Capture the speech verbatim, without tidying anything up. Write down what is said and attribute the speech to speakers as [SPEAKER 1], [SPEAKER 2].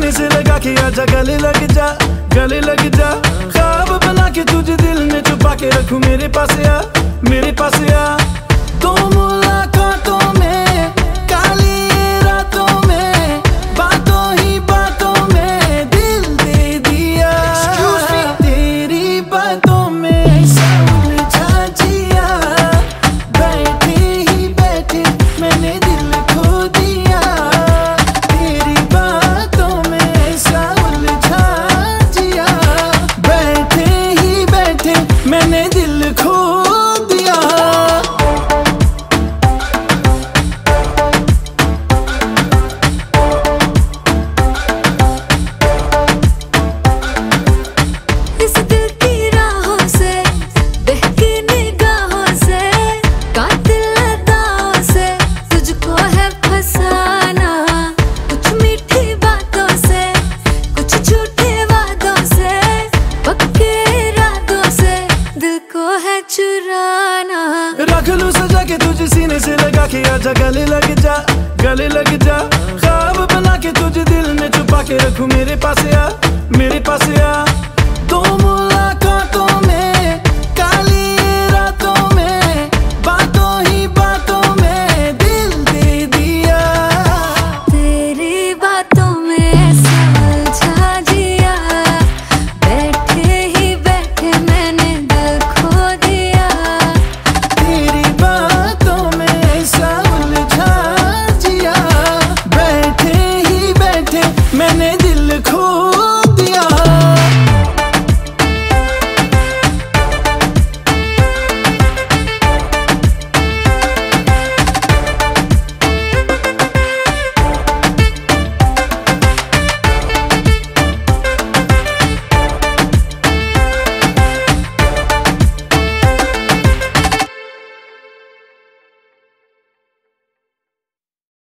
[SPEAKER 1] सीने से लगा के आजा, गले लग जा, गले लग जा। ख्वाब बना के तुझे दिल में छुपा के रखूं, मेरे पास आ, मेरे पास आ। तो मुलाकातों में, काली रातों में, बातों ही बातों में दिल दे दिया। तेरी बातों में उलझा जिया, बैठे ही बैठे मैंने दिल खो दिया। तेरी बातों में ऐसा उलझा जिया, बैठे ही बैठे मैंने दिल खो दिया।
[SPEAKER 2] इस दिल की राहों से, बहकी निगाहों से, कातिल अदाओं से तुझको है फसाना। कुछ मीठी बातों से, कुछ झूठे वादों से, पक्के इरादों से दिल को है चुराना।
[SPEAKER 1] रख लूं सजा के तुझे सीने से लगा के आजा, गले लग जा, गले लग जा। ख्वाब बना के तुझे दिल में छुपा के रखूं, मेरे पास आ, मेरे पास आ। तो मुलाकात